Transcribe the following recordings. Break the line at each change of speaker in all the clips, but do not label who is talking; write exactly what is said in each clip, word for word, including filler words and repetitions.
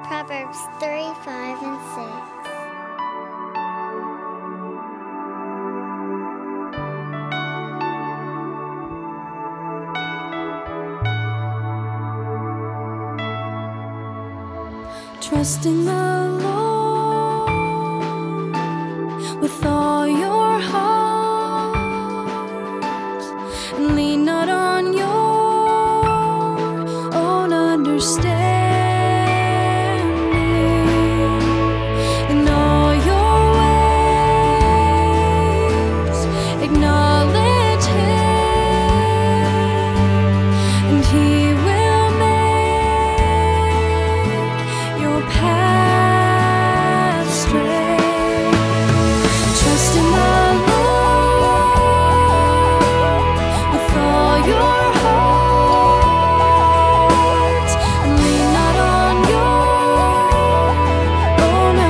Proverbs three, five, and six.
Trust in the Lord with all your heart, and lean not on your own understanding. In all your ways acknowledge Him, and He will make your path straight. Trust in the Lord with all your heart, and lean not on your own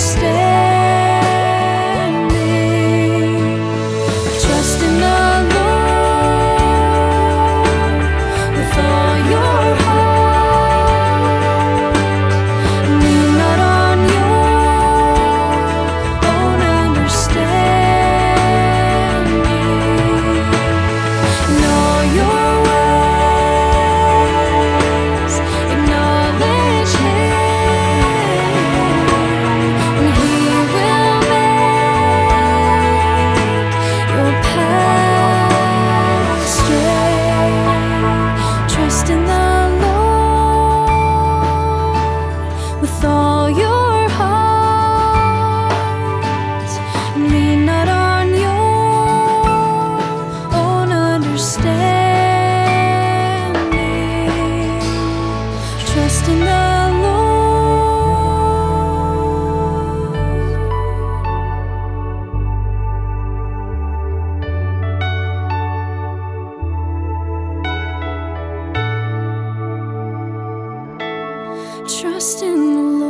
understanding. Trust in the Lord with all your heart, lean not on your own understanding. In all your ways acknowledge Him, and He will make your path straight. Trust in the Lord with all your heart, and lean not on your own understanding. Trust in the Lord. Trust in the Lord.